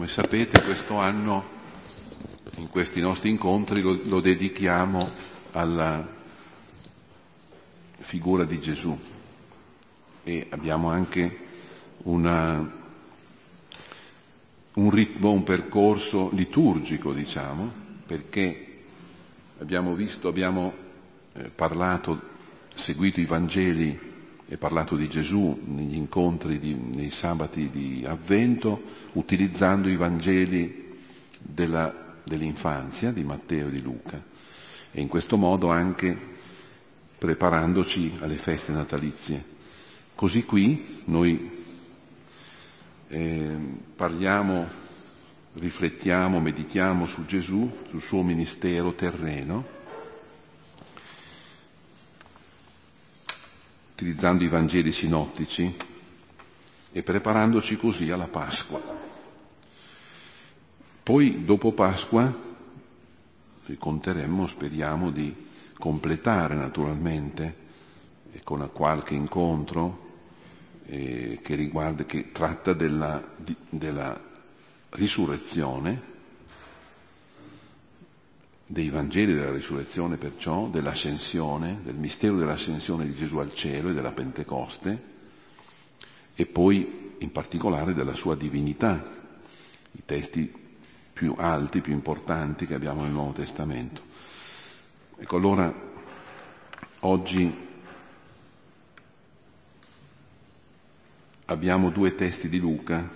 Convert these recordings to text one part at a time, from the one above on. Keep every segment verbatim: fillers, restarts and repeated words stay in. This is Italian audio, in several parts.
Come sapete, questo anno, in questi nostri incontri, lo, lo dedichiamo alla figura di Gesù e abbiamo anche una, un ritmo, un percorso liturgico, diciamo, perché abbiamo visto, abbiamo eh, parlato, seguito i Vangeli e parlato di Gesù negli incontri, di, nei sabati di Avvento, utilizzando i Vangeli della, dell'infanzia di Matteo e di Luca, e in questo modo anche preparandoci alle feste natalizie. Così qui noi eh, parliamo, riflettiamo, meditiamo su Gesù, sul suo ministero terreno, utilizzando i Vangeli sinottici e preparandoci così alla Pasqua. Poi, dopo Pasqua, conteremmo, speriamo, di completare naturalmente e con qualche incontro eh, che riguarda, che tratta della, di, della risurrezione, dei Vangeli della risurrezione, perciò, dell'ascensione, del mistero dell'ascensione di Gesù al cielo e della Pentecoste, e poi in particolare della sua divinità, i testi più alti, più importanti che abbiamo nel Nuovo Testamento. Ecco, allora oggi abbiamo due testi di Luca.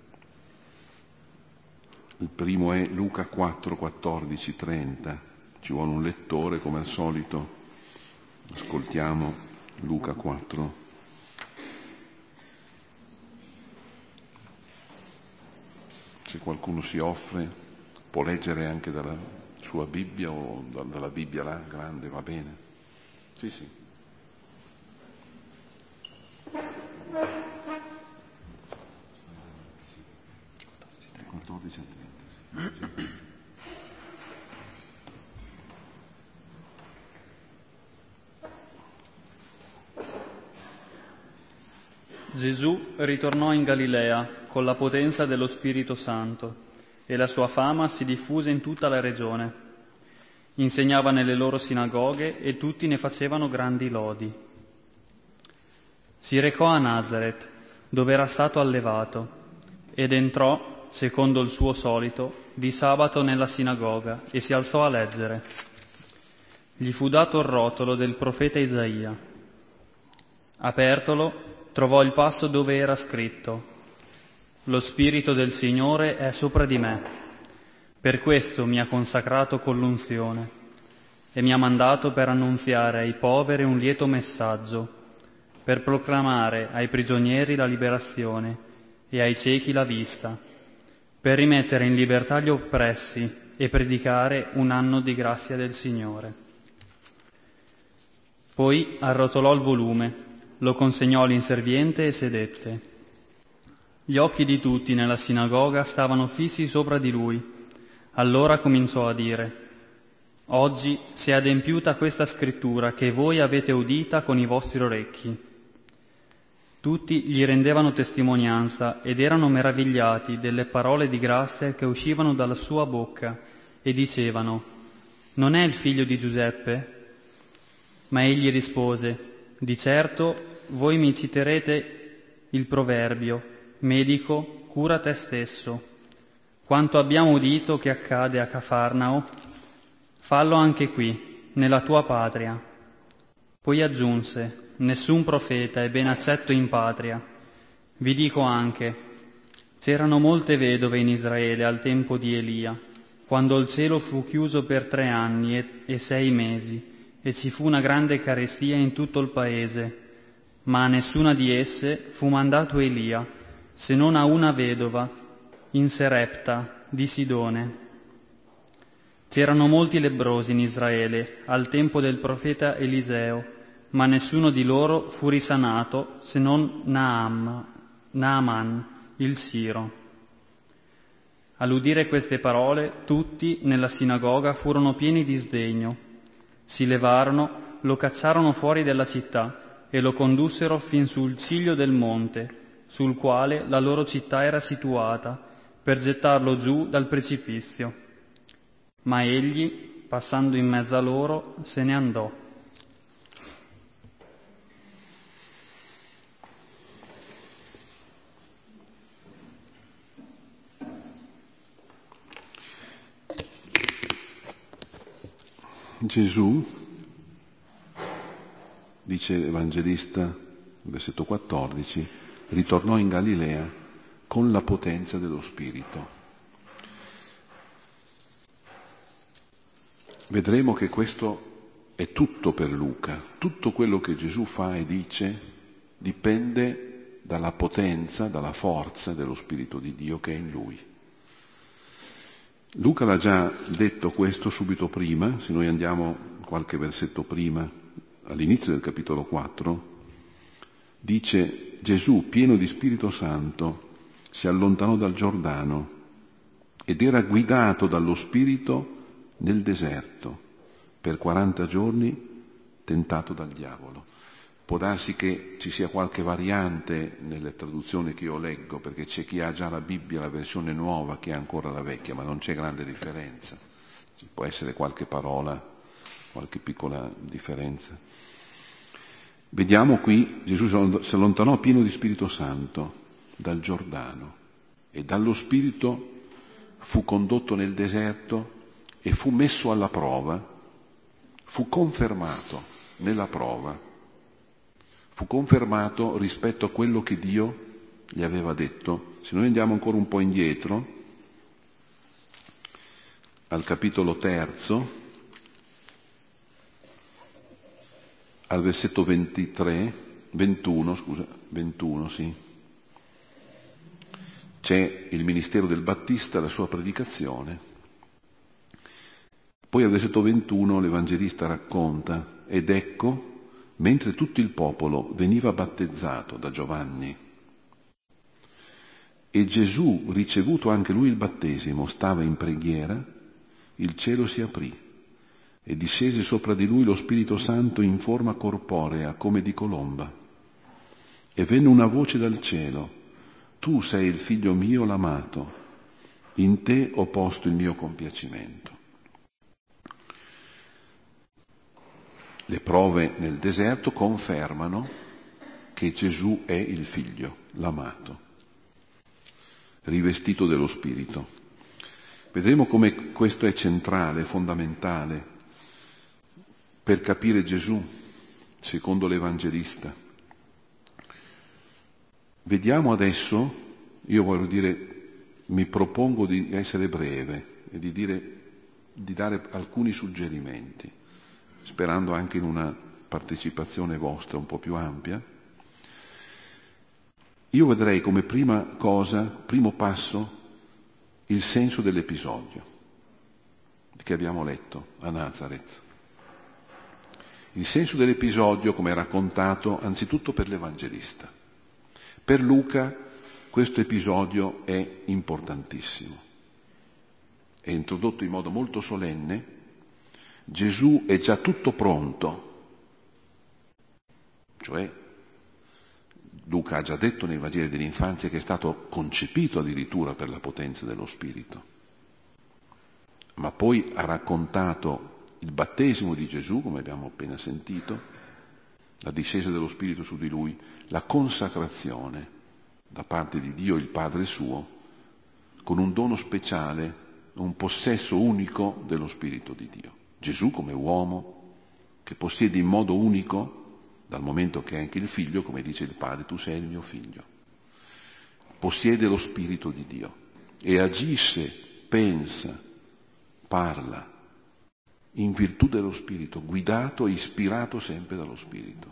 Il primo è Luca quattro, quattordici, trenta. Ci vuole un lettore, come al solito. Ascoltiamo Luca quattro. Se qualcuno si offre, può leggere anche dalla sua Bibbia o dalla Bibbia là, grande, va bene. Sì, sì. quattordici a trenta. Gesù ritornò in Galilea con la potenza dello Spirito Santo e la sua fama si diffuse in tutta la regione. Insegnava nelle loro sinagoghe e tutti ne facevano grandi lodi. Si recò a Nazaret, dove era stato allevato, ed entrò, secondo il suo solito, di sabato nella sinagoga e si alzò a leggere. Gli fu dato il rotolo del profeta Isaia. Apertolo, trovò il passo dove era scritto: «Lo Spirito del Signore è sopra di me, per questo mi ha consacrato con l'unzione e mi ha mandato per annunziare ai poveri un lieto messaggio, per proclamare ai prigionieri la liberazione e ai ciechi la vista, per rimettere in libertà gli oppressi e predicare un anno di grazia del Signore». Poi arrotolò il volume, lo consegnò all'inserviente e sedette. Gli occhi di tutti nella sinagoga stavano fissi sopra di lui. Allora cominciò a dire: «Oggi si è adempiuta questa scrittura che voi avete udita con i vostri orecchi». Tutti gli rendevano testimonianza ed erano meravigliati delle parole di grazia che uscivano dalla sua bocca e dicevano: «Non è il figlio di Giuseppe?» Ma egli rispose: «Di certo voi mi citerete il proverbio: medico, cura te stesso. Quanto abbiamo udito che accade a Cafarnao, fallo anche qui, nella tua patria». Poi aggiunse: «Nessun profeta è ben accetto in patria. Vi dico anche, c'erano molte vedove in Israele al tempo di Elia, quando il cielo fu chiuso per tre anni e, e sei mesi, e ci fu una grande carestia in tutto il paese, ma a nessuna di esse fu mandato Elia, se non a una vedova, in Serepta di Sidone. C'erano molti lebbrosi in Israele al tempo del profeta Eliseo, ma nessuno di loro fu risanato se non Naam, Naaman, il Siro». All'udire queste parole, tutti nella sinagoga furono pieni di sdegno. Si levarono, lo cacciarono fuori della città e lo condussero fin sul ciglio del monte, sul quale la loro città era situata, per gettarlo giù dal precipizio. Ma egli, passando in mezzo a loro, se ne andò. Gesù, dice l'Evangelista, versetto quattordici, ritornò in Galilea con la potenza dello Spirito. Vedremo che questo è tutto per Luca. Tutto quello che Gesù fa e dice dipende dalla potenza, dalla forza dello Spirito di Dio che è in lui. Luca l'ha già detto questo subito prima, se noi andiamo qualche versetto prima, all'inizio del capitolo quattro, dice: Gesù, pieno di Spirito Santo, si allontanò dal Giordano ed era guidato dallo Spirito nel deserto per quaranta giorni, tentato dal diavolo. Può darsi che ci sia qualche variante nelle traduzioni che io leggo, perché c'è chi ha già la Bibbia, la versione nuova, chi ha ancora la vecchia, ma non c'è grande differenza. Ci può essere qualche parola, qualche piccola differenza. Vediamo qui, Gesù si allontanò pieno di Spirito Santo dal Giordano e dallo Spirito fu condotto nel deserto e fu messo alla prova, fu confermato nella prova. Fu confermato rispetto a quello che Dio gli aveva detto. Se noi andiamo ancora un po' indietro, al capitolo terzo, al versetto ventitré, ventuno, scusa, ventuno, sì, c'è il ministero del Battista, la sua predicazione. Poi al versetto ventuno l'Evangelista racconta: ed ecco, mentre tutto il popolo veniva battezzato da Giovanni e Gesù, ricevuto anche lui il battesimo, stava in preghiera, il cielo si aprì e discese sopra di lui lo Spirito Santo in forma corporea come di colomba. E venne una voce dal cielo: tu sei il figlio mio l'amato, in te ho posto il mio compiacimento. Le prove nel deserto confermano che Gesù è il figlio, l'amato, rivestito dello Spirito. Vedremo come questo è centrale, fondamentale per capire Gesù, secondo l'Evangelista. Vediamo adesso, io voglio dire, mi propongo di essere breve e di dire, di dare alcuni suggerimenti, sperando anche in una partecipazione vostra un po' più ampia. Io vedrei come prima cosa, primo passo, il senso dell'episodio che abbiamo letto a Nazareth. Il senso dell'episodio, come è raccontato, anzitutto per l'Evangelista. Per Luca questo episodio è importantissimo. È introdotto in modo molto solenne. Gesù è già tutto pronto, cioè Luca ha già detto nei Vangeli dell'infanzia che è stato concepito addirittura per la potenza dello Spirito, ma poi ha raccontato il battesimo di Gesù, come abbiamo appena sentito, la discesa dello Spirito su di lui, la consacrazione da parte di Dio il Padre suo, con un dono speciale, un possesso unico dello Spirito di Dio. Gesù come uomo che possiede in modo unico, dal momento che è anche il figlio, come dice il Padre, tu sei il mio figlio, possiede lo Spirito di Dio e agisce, pensa, parla in virtù dello Spirito, guidato e ispirato sempre dallo Spirito.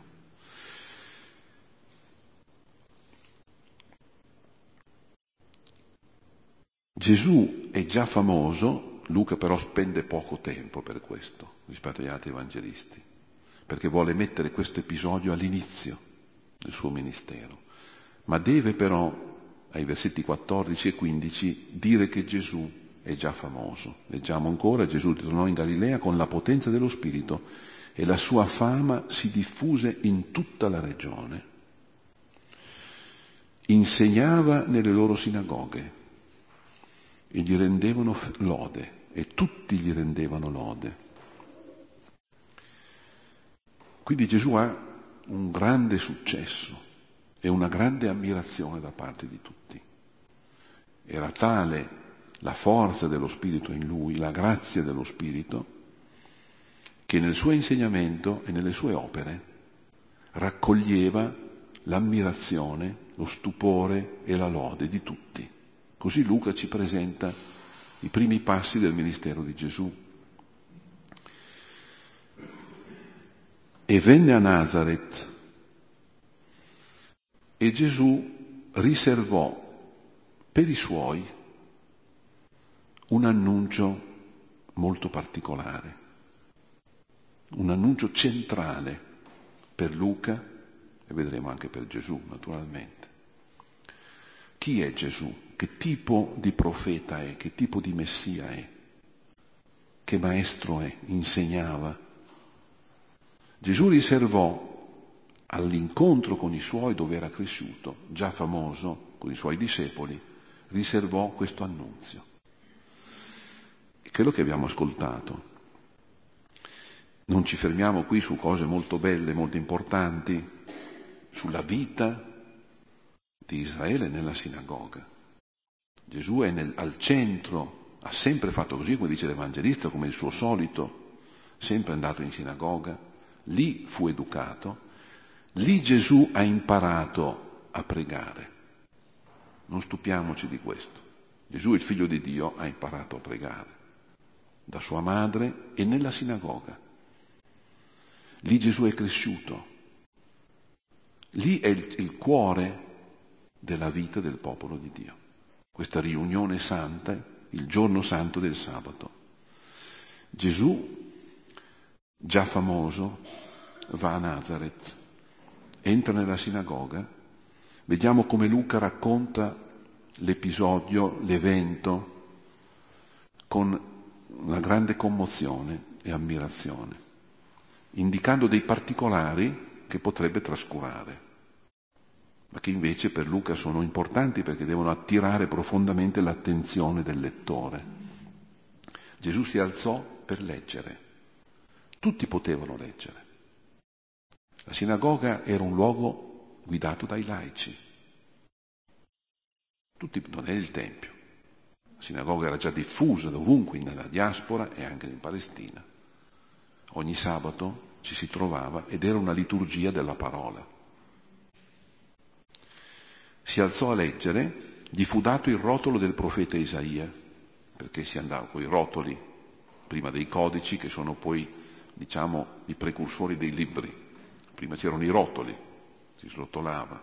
Gesù è già famoso, Luca però spende poco tempo per questo rispetto agli altri evangelisti, perché vuole mettere questo episodio all'inizio del suo ministero, ma deve però, ai versetti quattordici e quindici, dire che Gesù è già famoso. Leggiamo ancora: Gesù ritornò in Galilea con la potenza dello Spirito e la sua fama si diffuse in tutta la regione. Insegnava nelle loro sinagoghe e gli rendevano lode, e tutti gli rendevano lode. Quindi Gesù ha un grande successo e una grande ammirazione da parte di tutti. Era tale la forza dello Spirito in lui, la grazia dello Spirito, che nel suo insegnamento e nelle sue opere raccoglieva l'ammirazione, lo stupore e la lode di tutti. Così Luca ci presenta i primi passi del ministero di Gesù. E venne a Nazaret, e Gesù riservò per i suoi un annuncio molto particolare, un annuncio centrale per Luca e vedremo anche per Gesù, naturalmente. Chi è Gesù? Che tipo di profeta è? Che tipo di Messia è? Che maestro è? Insegnava? Gesù riservò all'incontro con i suoi, dove era cresciuto, già famoso, con i suoi discepoli, riservò questo annunzio. Quello che abbiamo ascoltato. Non ci fermiamo qui su cose molto belle, molto importanti, sulla vita di Israele nella sinagoga. Gesù è nel, al centro, ha sempre fatto così, come dice l'Evangelista, come il suo solito, sempre andato in sinagoga, lì fu educato, lì Gesù ha imparato a pregare. Non stupiamoci di questo. Gesù, il figlio di Dio, ha imparato a pregare da sua madre e nella sinagoga. Lì Gesù è cresciuto. Lì è il, il cuore della vita del popolo di Dio. Questa riunione santa, il giorno santo del sabato. Gesù, già famoso, va a Nazaret, entra nella sinagoga. Vediamo come Luca racconta l'episodio, l'evento, con una grande commozione e ammirazione, indicando dei particolari che potrebbe trascurare, ma che invece per Luca sono importanti perché devono attirare profondamente l'attenzione del lettore. Gesù si alzò per leggere. Tutti potevano leggere. La sinagoga era un luogo guidato dai laici. Tutti, non è il Tempio. La sinagoga era già diffusa dovunque, nella diaspora e anche in Palestina. Ogni sabato ci si trovava ed era una liturgia della parola. Si alzò a leggere, gli fu dato il rotolo del profeta Isaia, perché si andava con i rotoli, prima dei codici, che sono poi, diciamo, i precursori dei libri. Prima c'erano i rotoli, si srotolava.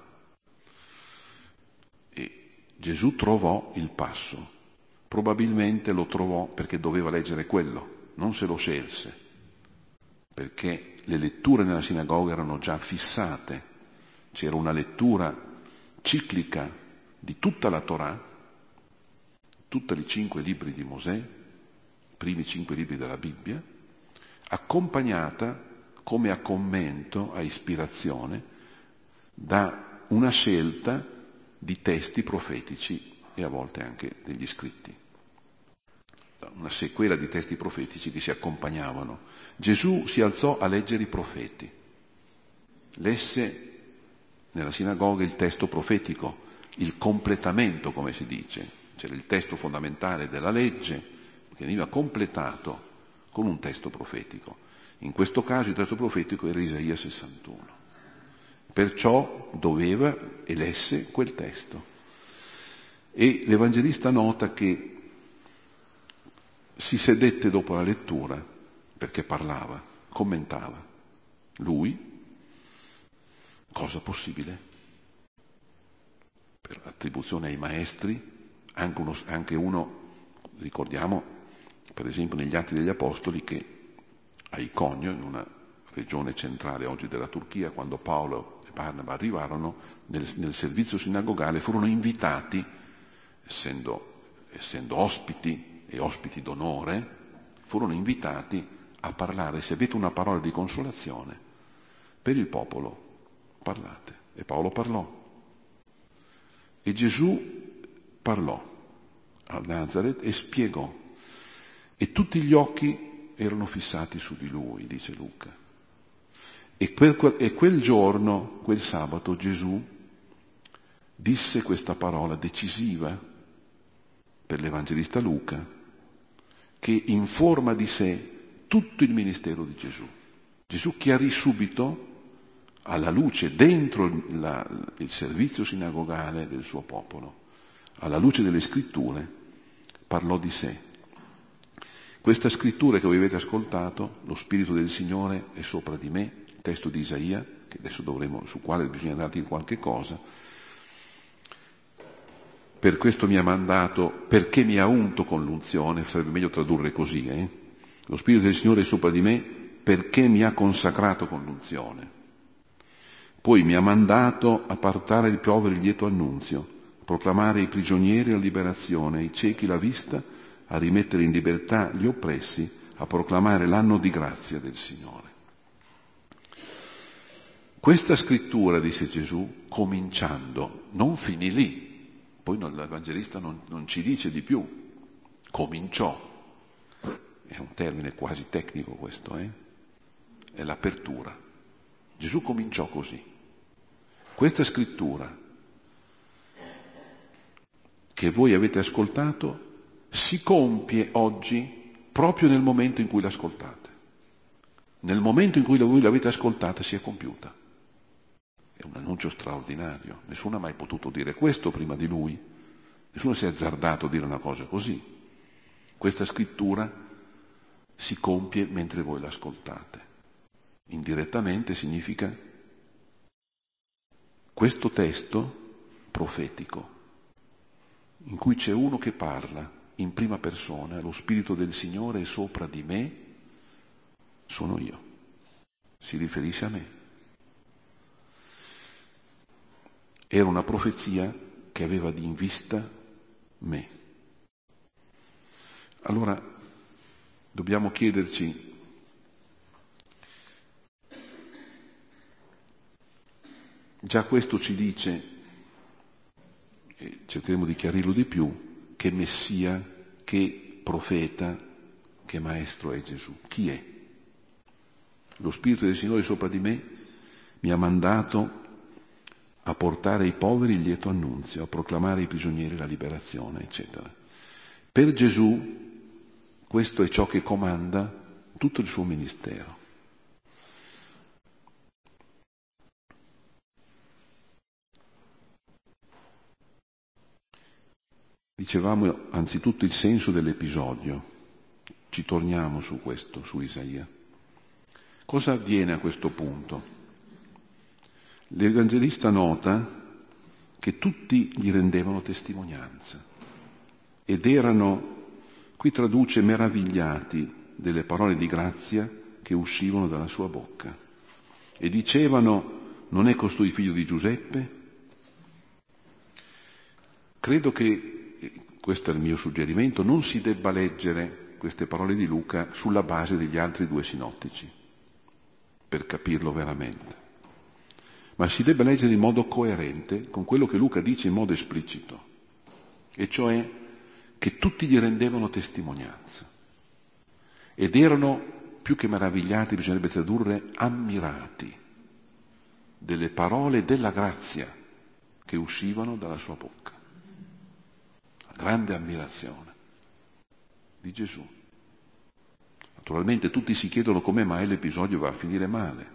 E Gesù trovò il passo. Probabilmente lo trovò perché doveva leggere quello, non se lo scelse, perché le letture nella sinagoga erano già fissate. C'era una lettura ciclica di tutta la Torah, tutti i cinque libri di Mosè, i primi cinque libri della Bibbia, accompagnata come a commento, a ispirazione, da una scelta di testi profetici e a volte anche degli scritti. Una sequela di testi profetici che si accompagnavano. Gesù si alzò a leggere i profeti. Lesse nella sinagoga il testo profetico, il completamento, come si dice. C'era il testo fondamentale della legge che veniva completato con un testo profetico. In questo caso il testo profetico era Isaia sessantuno. Perciò doveva e lesse quel testo. E l'Evangelista nota che si sedette dopo la lettura perché parlava, commentava. Lui, cosa possibile? Per attribuzione ai maestri, anche uno, anche uno, ricordiamo per esempio negli Atti degli Apostoli che a Iconio, in una regione centrale oggi della Turchia, quando Paolo e Barnaba arrivarono nel, nel servizio sinagogale, furono invitati, essendo, essendo ospiti e ospiti d'onore, furono invitati a parlare. Se avete una parola di consolazione per il popolo, parlate. E Paolo parlò. E Gesù parlò. a Nazareth e spiegò. E tutti gli occhi erano fissati su di lui, dice Luca. E quel, e quel giorno, quel sabato, Gesù disse questa parola decisiva per l'Evangelista Luca, che informa di sé tutto il ministero di Gesù. Gesù chiarì subito, alla luce, dentro la, il servizio sinagogale del suo popolo, alla luce delle scritture, parlò di sé. Questa scrittura che voi avete ascoltato, lo Spirito del Signore è sopra di me, il testo di Isaia, che adesso dovremo, su quale bisogna darti qualche cosa, per questo mi ha mandato, perché mi ha unto con l'unzione, sarebbe meglio tradurre così, eh? Lo Spirito del Signore è sopra di me perché mi ha consacrato con l'unzione. Poi mi ha mandato a portare il povero il lieto annunzio, a proclamare ai prigionieri la liberazione, ai ciechi la vista, a rimettere in libertà gli oppressi, a proclamare l'anno di grazia del Signore. Questa scrittura, disse Gesù, cominciando, non finì lì. Poi non, l'Evangelista non, non ci dice di più, cominciò, è un termine quasi tecnico questo, eh? È l'apertura. Gesù cominciò così. Questa scrittura che voi avete ascoltato si compie oggi proprio nel momento in cui l'ascoltate. Nel momento in cui voi l'avete ascoltata si è compiuta. È un annuncio straordinario, nessuno ha mai potuto dire questo prima di lui, nessuno si è azzardato a dire una cosa così. Questa scrittura si compie mentre voi l'ascoltate. Indirettamente significa questo testo profetico, in cui c'è uno che parla in prima persona, lo Spirito del Signore è sopra di me, sono io, si riferisce a me. Era una profezia che aveva di in vista me. Allora dobbiamo chiederci, già questo ci dice, e cercheremo di chiarirlo di più, che Messia, che profeta, che maestro è Gesù. Chi è? Lo Spirito del Signore sopra di me mi ha mandato a portare ai poveri il lieto annunzio, a proclamare ai prigionieri la liberazione, eccetera. Per Gesù questo è ciò che comanda tutto il suo ministero. Dicevamo anzitutto il senso dell'episodio, ci torniamo su questo, su Isaia. Cosa avviene a questo punto? L'Evangelista nota che tutti gli rendevano testimonianza ed erano, qui traduce, meravigliati delle parole di grazia che uscivano dalla sua bocca e dicevano: non è costui figlio di Giuseppe? Credo che, questo è il mio suggerimento, non si debba leggere queste parole di Luca sulla base degli altri due sinottici, per capirlo veramente, ma si debba leggere in modo coerente con quello che Luca dice in modo esplicito, e cioè che tutti gli rendevano testimonianza ed erano, più che meravigliati, bisognerebbe tradurre ammirati delle parole della grazia che uscivano dalla sua bocca. Grande ammirazione di Gesù. Naturalmente tutti si chiedono come mai l'episodio va a finire male.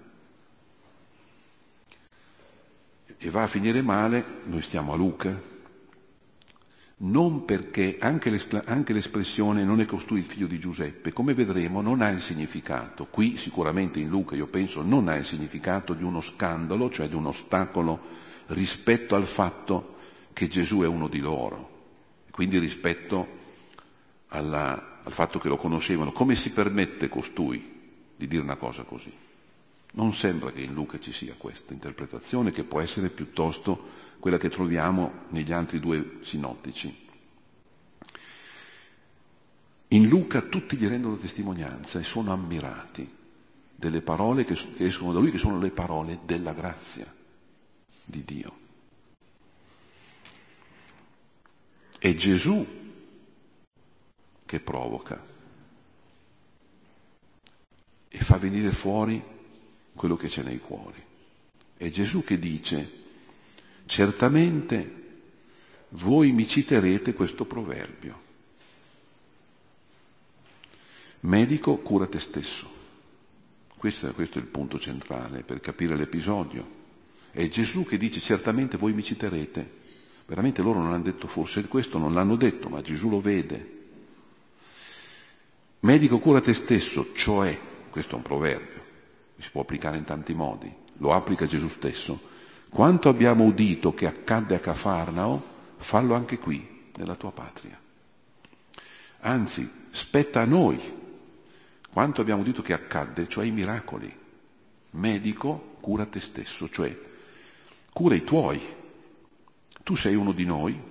E va a finire male, noi stiamo a Luca, non perché anche, anche l'espressione non è costui il figlio di Giuseppe, come vedremo, non ha il significato. Qui sicuramente in Luca, io penso, non ha il significato di uno scandalo, cioè di un ostacolo rispetto al fatto che Gesù è uno di loro. Quindi rispetto alla, al fatto che lo conoscevano, come si permette costui di dire una cosa così? Non sembra che in Luca ci sia questa interpretazione, che può essere piuttosto quella che troviamo negli altri due sinottici. In Luca tutti gli rendono testimonianza e sono ammirati delle parole che escono da lui, che sono le parole della grazia di Dio. È Gesù che provoca e fa venire fuori quello che c'è nei cuori. È Gesù che dice: certamente voi mi citerete questo proverbio. Medico, cura te stesso. Questo, questo è il punto centrale per capire l'episodio. È Gesù che dice: certamente voi mi citerete. Veramente loro non hanno detto forse questo, non l'hanno detto, ma Gesù lo vede. Medico, cura te stesso, cioè, questo è un proverbio, si può applicare in tanti modi, lo applica Gesù stesso. Quanto abbiamo udito che accadde a Cafarnao, fallo anche qui, nella tua patria. Anzi, spetta a noi. Quanto abbiamo udito che accadde, cioè i miracoli. Medico, cura te stesso, cioè cura i tuoi. Tu sei uno di noi.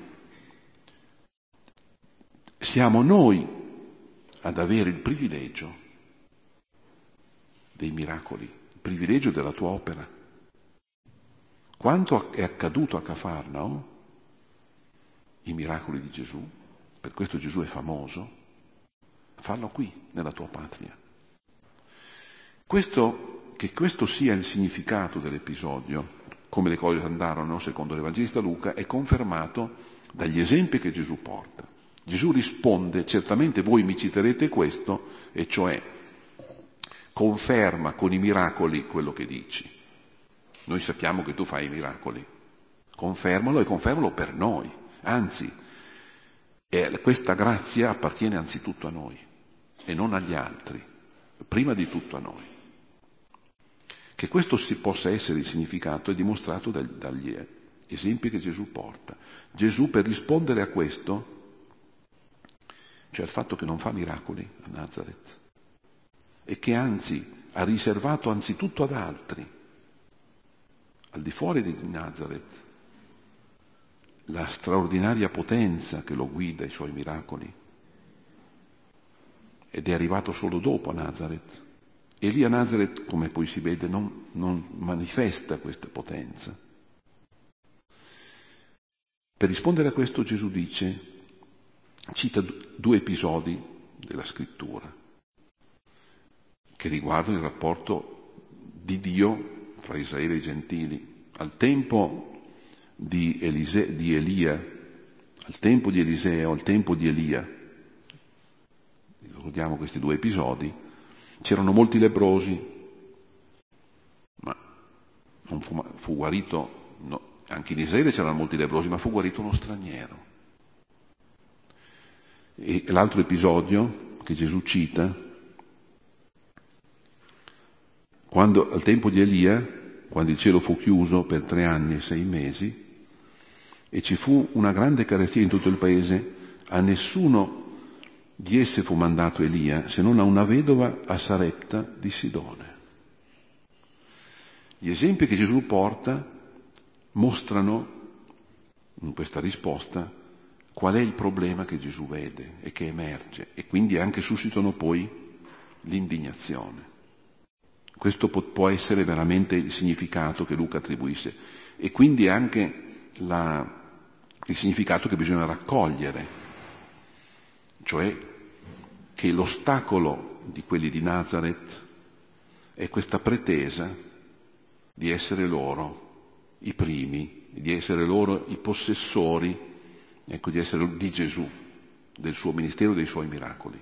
Siamo noi ad avere il privilegio dei miracoli, il privilegio della tua opera. Quanto è accaduto a Cafarnao, i miracoli di Gesù, per questo Gesù è famoso, fallo qui, nella tua patria. Questo, che questo sia il significato dell'episodio, come le cose andarono secondo l'Evangelista Luca, è confermato dagli esempi che Gesù porta. Gesù risponde: certamente voi mi citerete questo, e cioè conferma con i miracoli quello che dici. Noi sappiamo che tu fai i miracoli, confermalo e confermalo per noi. Anzi, eh, questa grazia appartiene anzitutto a noi e non agli altri, prima di tutto a noi. Che questo si possa essere il significato è dimostrato dagli, dagli esempi che Gesù porta. Gesù, per rispondere a questo, cioè al fatto che non fa miracoli a Nazareth, e che anzi ha riservato anzitutto ad altri, al di fuori di Nazareth, la straordinaria potenza che lo guida ai suoi miracoli, ed è arrivato solo dopo a Nazareth. E lì a Nazareth, come poi si vede, non, non manifesta questa potenza. Per rispondere a questo Gesù dice, cita due episodi della scrittura che riguardano il rapporto di Dio fra Israele e i gentili. Al tempo di, Elise, di Elia, al tempo di Eliseo, al tempo di Elia, ricordiamo questi due episodi, c'erano molti lebbrosi, ma non fu, fu guarito, no, anche in Israele c'erano molti lebbrosi, ma fu guarito uno straniero. E l'altro episodio che Gesù cita, quando al tempo di Elia, quando il cielo fu chiuso per tre anni e sei mesi, e ci fu una grande carestia in tutto il paese, a nessuno di esse fu mandato Elia, se non a una vedova a Sarepta di Sidone. Gli esempi che Gesù porta mostrano, in questa risposta, qual è il problema che Gesù vede e che emerge, e quindi anche suscitano poi l'indignazione. Questo può essere veramente il significato che Luca attribuisce, e quindi anche la, il significato che bisogna raccogliere, cioè che l'ostacolo di quelli di Nazareth è questa pretesa di essere loro i primi, di essere loro i possessori, ecco, di essere di Gesù, del suo ministero e dei suoi miracoli.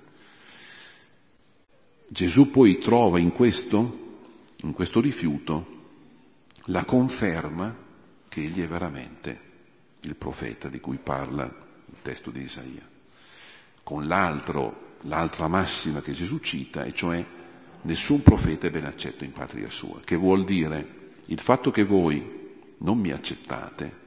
Gesù poi trova in questo, in questo rifiuto, la conferma che egli è veramente il profeta di cui parla il testo di Isaia, con l'altro, l'altra massima che Gesù cita, e cioè nessun profeta è ben accetto in patria sua, che vuol dire il fatto che voi non mi accettate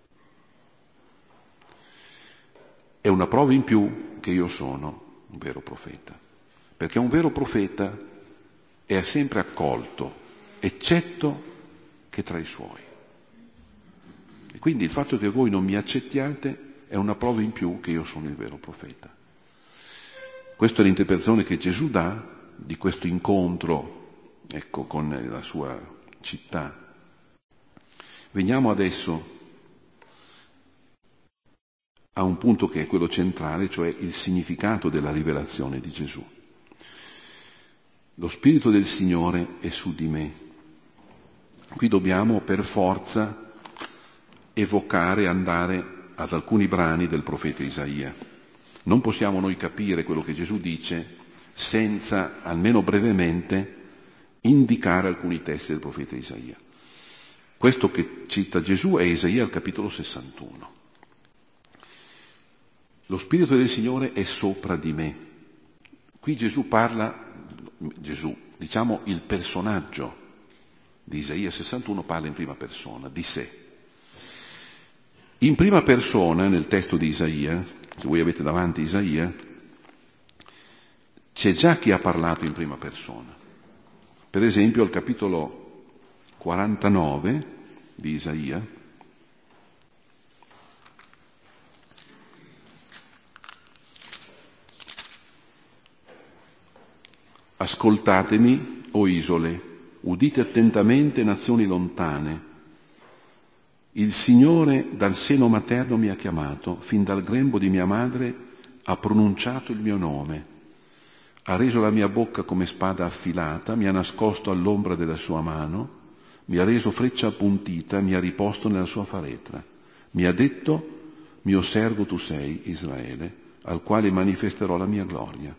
è una prova in più che io sono un vero profeta, perché un vero profeta è sempre accolto, eccetto che tra i suoi. E quindi il fatto che voi non mi accettiate è una prova in più che io sono il vero profeta. Questa è l'interpretazione che Gesù dà di questo incontro, ecco, con la sua città. Veniamo adesso a un punto che è quello centrale, cioè il significato della rivelazione di Gesù. Lo Spirito del Signore è su di me. Qui dobbiamo per forza evocare, andare ad alcuni brani del profeta Isaia. Non possiamo noi capire quello che Gesù dice senza, almeno brevemente, indicare alcuni testi del profeta Isaia. Questo che cita Gesù è Isaia al capitolo sessantuno. Lo Spirito del Signore è sopra di me. Qui Gesù parla, Gesù, diciamo il personaggio di Isaia sessantuno parla in prima persona, di sé. In prima persona, nel testo di Isaia, se voi avete davanti Isaia, c'è già chi ha parlato in prima persona. Per esempio al capitolo quarantanove di Isaia, ascoltatemi, o isole, udite attentamente, nazioni lontane. Il Signore dal seno materno mi ha chiamato, fin dal grembo di mia madre ha pronunciato il mio nome. Ha reso la mia bocca come spada affilata, mi ha nascosto all'ombra della sua mano, mi ha reso freccia appuntita, mi ha riposto nella sua faretra. Mi ha detto, mio servo tu sei, Israele, al quale manifesterò la mia gloria.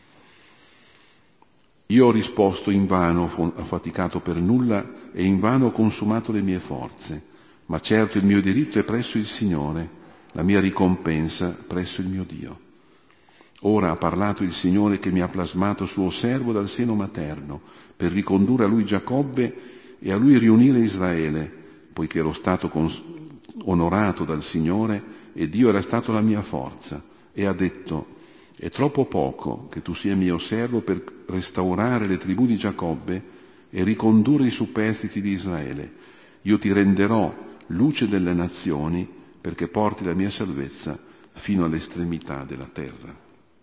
Io ho risposto invano, ho faticato per nulla e invano ho consumato le mie forze, ma certo il mio diritto è presso il Signore, la mia ricompensa presso il mio Dio. Ora ha parlato il Signore che mi ha plasmato suo servo dal seno materno, per ricondurre a lui Giacobbe e a lui riunire Israele, poiché ero stato cons- onorato dal Signore e Dio era stato la mia forza, e ha detto: è troppo poco che tu sia mio servo per restaurare le tribù di Giacobbe e ricondurre i superstiti di Israele. Io ti renderò luce delle nazioni perché porti la mia salvezza fino all'estremità della terra.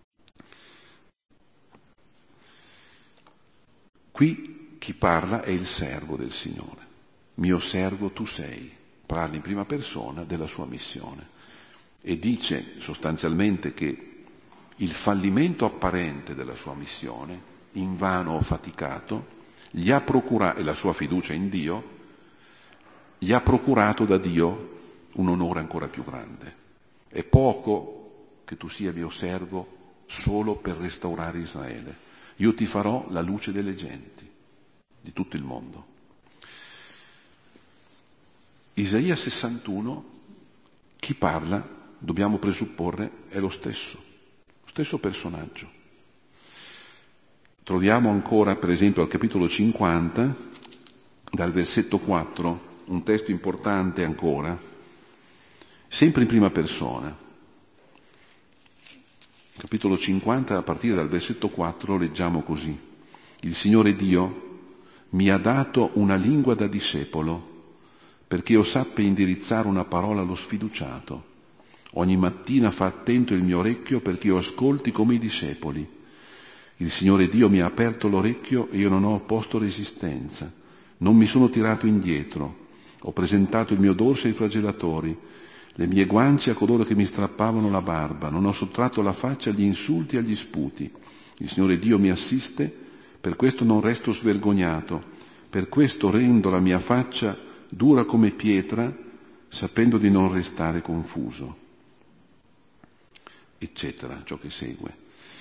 Qui chi parla è il servo del Signore. Mio servo tu sei. Parla in prima persona della sua missione e dice sostanzialmente che il fallimento apparente della sua missione, invano o faticato, gli ha procurato, e la sua fiducia in Dio, gli ha procurato da Dio un onore ancora più grande. È poco che tu sia mio servo solo per restaurare Israele. Io ti farò la luce delle genti, di tutto il mondo. Isaia sessantuno, chi parla, dobbiamo presupporre, è lo stesso. Stesso personaggio. Troviamo ancora, per esempio, al capitolo cinquanta, dal versetto quattro, un testo importante ancora, sempre in prima persona. Capitolo cinquanta, a partire dal versetto quattro, leggiamo così. Il Signore Dio mi ha dato una lingua da discepolo, perché io sappia indirizzare una parola allo sfiduciato. Ogni mattina fa attento il mio orecchio perché io ascolti come i discepoli. Il Signore Dio mi ha aperto l'orecchio e io non ho opposto resistenza. Non mi sono tirato indietro. Ho presentato il mio dorso ai flagellatori, le mie guance a coloro che mi strappavano la barba. Non ho sottratto la faccia agli insulti e agli sputi. Il Signore Dio mi assiste, per questo non resto svergognato. Per questo rendo la mia faccia dura come pietra, sapendo di non restare confuso. Eccetera, ciò che segue.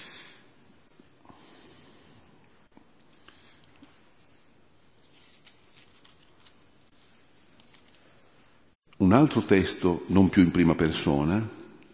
Un altro testo, non più in prima persona,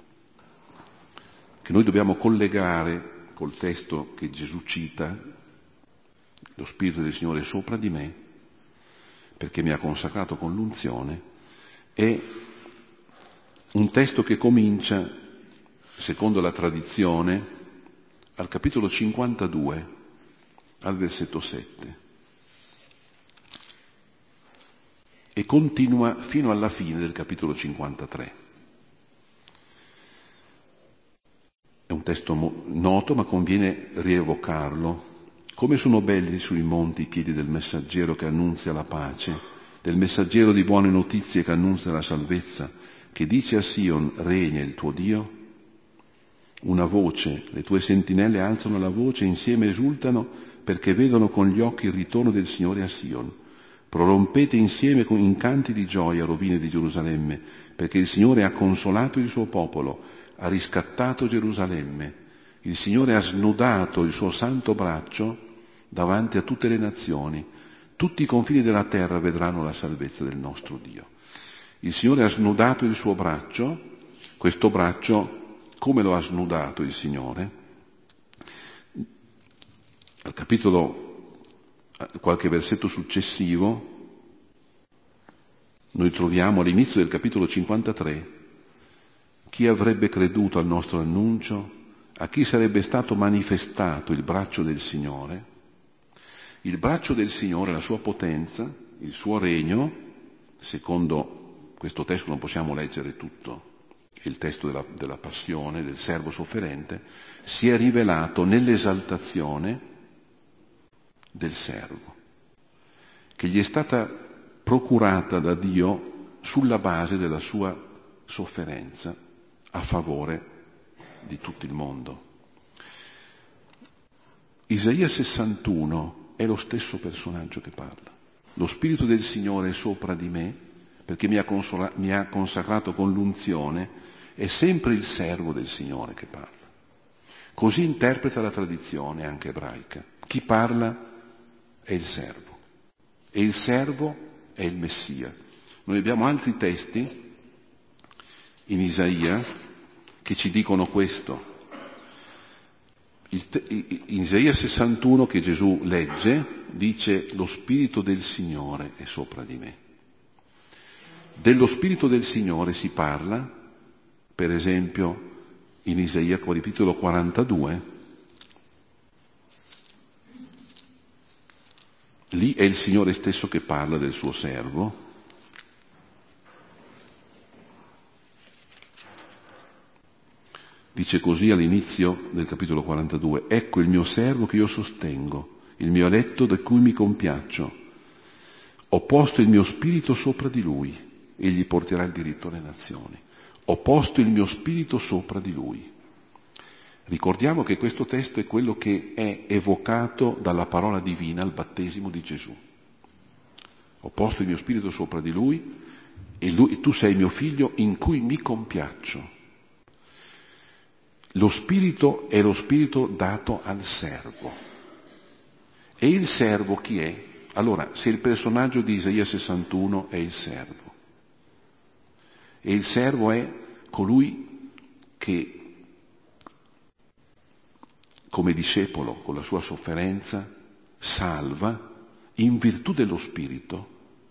che noi dobbiamo collegare col testo che Gesù cita, lo Spirito del Signore è sopra di me, perché mi ha consacrato con l'unzione, è un testo che comincia, secondo la tradizione, al capitolo cinquantadue, al versetto sette, e continua fino alla fine del capitolo cinquantatré. È un testo mo- noto, ma conviene rievocarlo. Come sono belli sui monti i piedi del messaggero che annunzia la pace, del messaggero di buone notizie che annunzia la salvezza, che dice a Sion, regna il tuo Dio? Una voce, le tue sentinelle alzano la voce, insieme esultano perché vedono con gli occhi il ritorno del Signore a Sion. Prorompete insieme con incanti di gioia, rovine di Gerusalemme, perché il Signore ha consolato il suo popolo, ha riscattato Gerusalemme. Il Signore ha snudato il suo santo braccio davanti a tutte le nazioni. Tutti i confini della terra vedranno la salvezza del nostro Dio. Il Signore ha snudato il suo braccio. Questo braccio, come lo ha snudato il Signore? Al capitolo, qualche versetto successivo, noi troviamo all'inizio del capitolo cinquantatré: chi avrebbe creduto al nostro annuncio? A chi sarebbe stato manifestato il braccio del Signore? Il braccio del Signore, la sua potenza, il suo regno, secondo questo testo non possiamo leggere tutto, è il testo della, della passione, del servo sofferente, si è rivelato nell'esaltazione del servo, che gli è stata procurata da Dio sulla base della sua sofferenza a favore di tutto il mondo. Isaia sessantuno è lo stesso personaggio che parla. Lo Spirito del Signore è sopra di me perché mi ha, consola- mi ha consacrato con l'unzione. È sempre il servo del Signore che parla. Così interpreta la tradizione anche ebraica. Chi parla è il servo e il servo è il Messia. Noi abbiamo altri testi in Isaia che ci dicono questo. Il te- in Isaia sessantuno, che Gesù legge, dice: lo Spirito del Signore è sopra di me. Dello Spirito del Signore si parla, per esempio, in Isaia capitolo quarantadue. Lì è il Signore stesso che parla del suo servo. Dice così all'inizio del capitolo quarantadue: ecco il mio servo che io sostengo, il mio eletto da cui mi compiaccio. Ho posto il mio spirito sopra di lui, egli porterà il diritto alle nazioni. Ho posto il mio spirito sopra di lui. Ricordiamo che questo testo è quello che è evocato dalla parola divina al battesimo di Gesù. Ho posto il mio spirito sopra di lui e lui, tu sei mio figlio in cui mi compiaccio. Lo spirito è lo spirito dato al servo. E il servo chi è? Allora, se il personaggio di Isaia sessantuno è il servo, e il servo è colui che, come discepolo, con la sua sofferenza, salva in virtù dello spirito.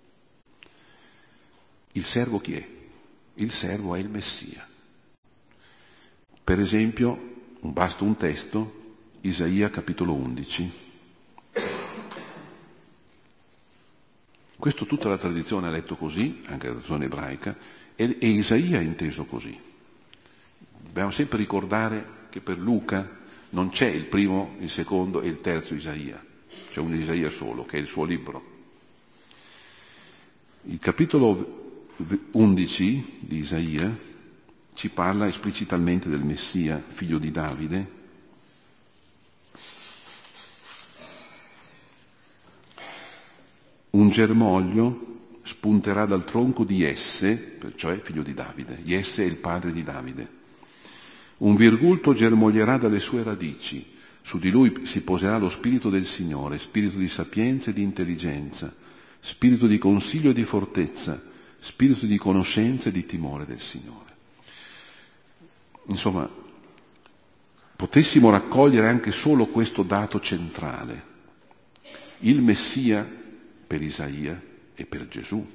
Il servo chi è? Il servo è il Messia. Per esempio, basta un testo, Isaia capitolo undici. Questo tutta la tradizione ha letto così, anche la tradizione ebraica, e, e Isaia è inteso così. Dobbiamo sempre ricordare che per Luca non c'è il primo, il secondo e il terzo Isaia, c'è un Isaia solo, che è il suo libro. Il capitolo undici di Isaia ci parla esplicitamente del Messia, figlio di Davide. Un germoglio spunterà dal tronco di Jesse, cioè figlio di Davide. Jesse è il padre di Davide. Un virgulto germoglierà dalle sue radici. Su di lui si poserà lo spirito del Signore, spirito di sapienza e di intelligenza, spirito di consiglio e di fortezza, spirito di conoscenza e di timore del Signore. Insomma, potessimo raccogliere anche solo questo dato centrale. Il Messia, per Isaia e per Gesù,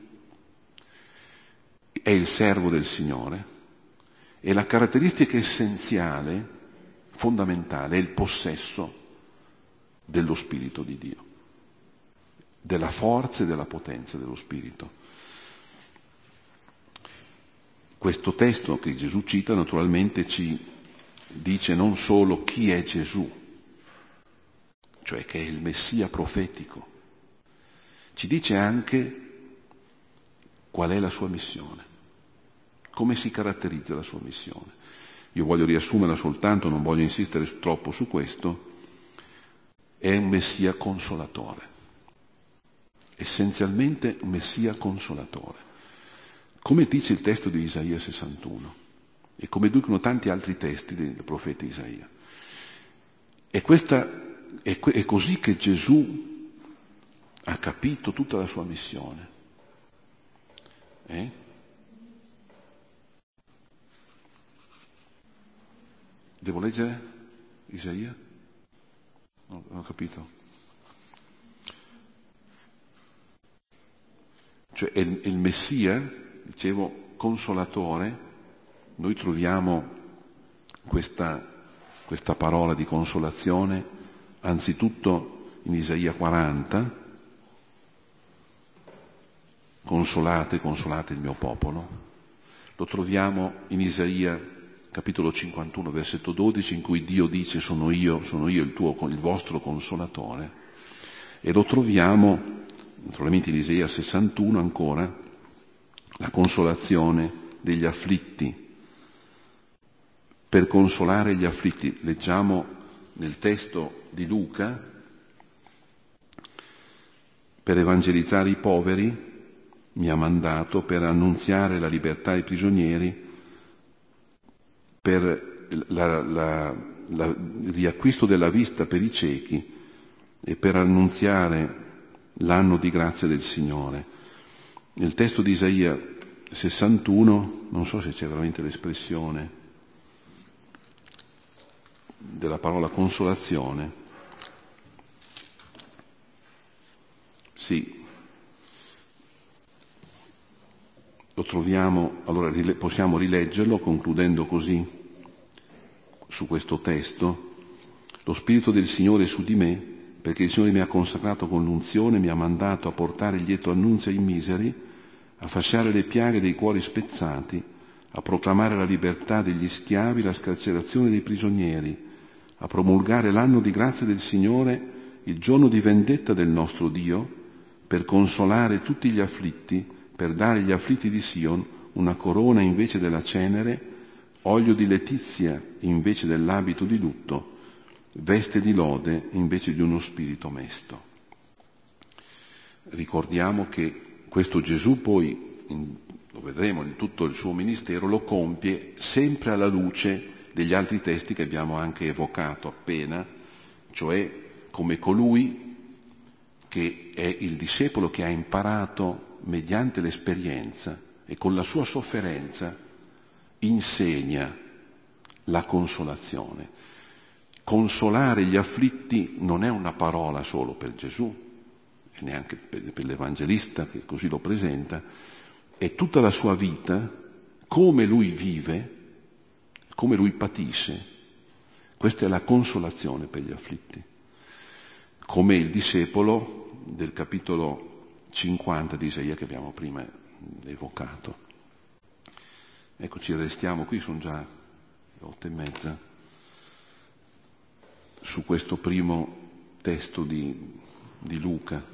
è il servo del Signore e la caratteristica essenziale, fondamentale, è il possesso dello Spirito di Dio, della forza e della potenza dello Spirito. Questo testo che Gesù cita naturalmente ci dice non solo chi è Gesù, cioè che è il Messia profetico, ci dice anche qual è la sua missione. Come si caratterizza la sua missione? Io voglio riassumerla soltanto, non voglio insistere troppo su questo. È un Messia consolatore, essenzialmente un Messia consolatore, come dice il testo di Isaia sessantuno e come dicono tanti altri testi del profeta Isaia. E questa, è, è così che Gesù ha capito tutta la sua missione. Eh? Devo leggere Isaia? No, non ho capito. Cioè è il, il Messia, dicevo, consolatore. Noi troviamo questa, questa parola di consolazione anzitutto in Isaia quaranta, consolate, consolate il mio popolo. Lo troviamo in Isaia capitolo cinquantuno, versetto dodici, in cui Dio dice sono io, sono io il tuo, il vostro consolatore. E lo troviamo, naturalmente in Isaia sessantuno ancora, la consolazione degli afflitti. Per consolare gli afflitti, leggiamo nel testo di Luca, per evangelizzare i poveri mi ha mandato, per annunziare la libertà ai prigionieri, per la, la, la, il riacquisto della vista per i ciechi e per annunziare l'anno di grazia del Signore. Nel testo di Isaia sessantuno, non so se c'è veramente l'espressione della parola consolazione, sì, lo troviamo, allora possiamo rileggerlo concludendo così su questo testo: lo Spirito del Signore è su di me, perché il Signore mi ha consacrato con l'unzione, mi ha mandato a portare il lieto annunzio ai miseri, a fasciare le piaghe dei cuori spezzati, a proclamare la libertà degli schiavi, la scarcerazione dei prigionieri, a promulgare l'anno di grazia del Signore, il giorno di vendetta del nostro Dio, per consolare tutti gli afflitti, per dare agli afflitti di Sion una corona invece della cenere, olio di letizia invece dell'abito di lutto, veste di lode invece di uno spirito mesto. Ricordiamo che questo Gesù poi, in, lo vedremo in tutto il suo ministero, lo compie sempre alla luce degli altri testi che abbiamo anche evocato appena, cioè come colui che è il discepolo che ha imparato mediante l'esperienza e con la sua sofferenza insegna la consolazione. Consolare gli afflitti non è una parola solo per Gesù e neanche per, per l'Evangelista che così lo presenta, è tutta la sua vita, come lui vive, come lui patisce. Questa è la consolazione per gli afflitti. Come il discepolo del capitolo cinquanta di Isaia che abbiamo prima evocato. Ecco, ci restiamo qui, sono già le otto e mezza, su questo primo testo di, di Luca.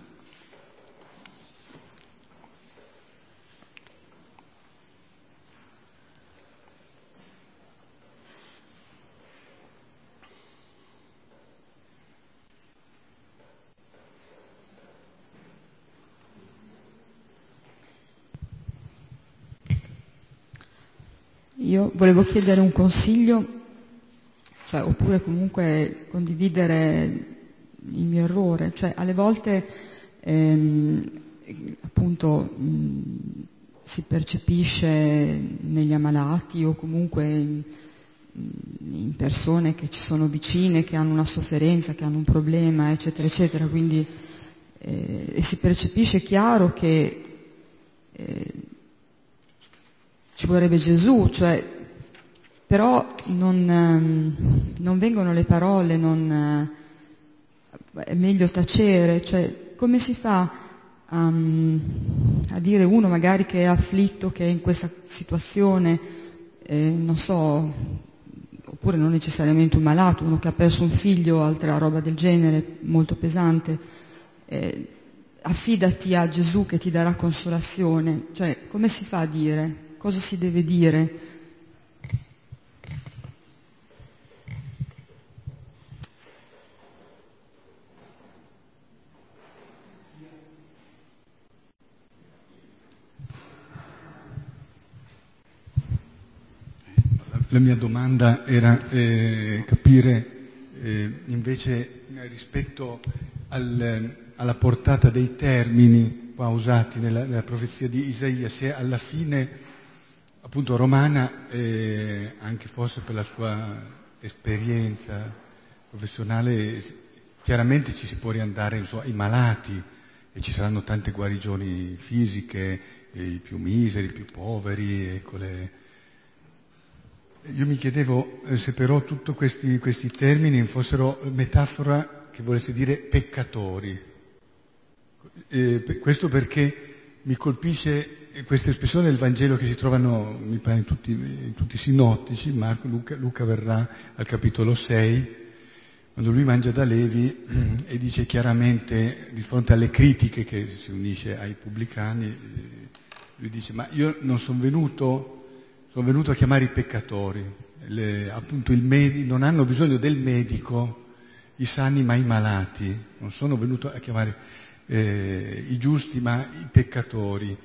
Io volevo chiedere un consiglio, cioè, oppure comunque condividere il mio errore. Cioè, alle volte ehm, appunto mh, si percepisce negli ammalati o comunque in, in persone che ci sono vicine, che hanno una sofferenza, che hanno un problema, eccetera, eccetera, quindi eh, e si percepisce chiaro che eh, ci vorrebbe Gesù, cioè, però non, ehm, non vengono le parole, non, eh, è meglio tacere, cioè come si fa um, a dire uno magari che è afflitto, che è in questa situazione, eh, non so, oppure non necessariamente un malato, uno che ha perso un figlio, altra roba del genere, molto pesante, eh, affidati a Gesù che ti darà consolazione, cioè come si fa a dire? cosa si deve dire. La mia domanda era eh, capire eh, invece eh, rispetto al, alla portata dei termini qua usati nella, nella profezia di Isaia, se alla fine appunto Romana, eh, anche forse per la sua esperienza professionale, chiaramente ci si può riandare insomma, ai malati e ci saranno tante guarigioni fisiche, i più miseri, i più poveri, ecco le... Io mi chiedevo eh, se però tutti questi, questi termini fossero metafora che volesse dire peccatori. Eh, per, questo perché mi colpisce questa espressione del Vangelo che si trovano, mi pare, in tutti, in tutti i sinottici, Marco, Luca, Luca verrà al capitolo sei, quando lui mangia da Levi e dice chiaramente, di fronte alle critiche che si unisce ai pubblicani, eh, lui dice, ma io non sono venuto... Sono venuto a chiamare i peccatori, le, appunto il med- non hanno bisogno del medico i sani ma i malati, non sono venuto a chiamare eh, i giusti ma i peccatori.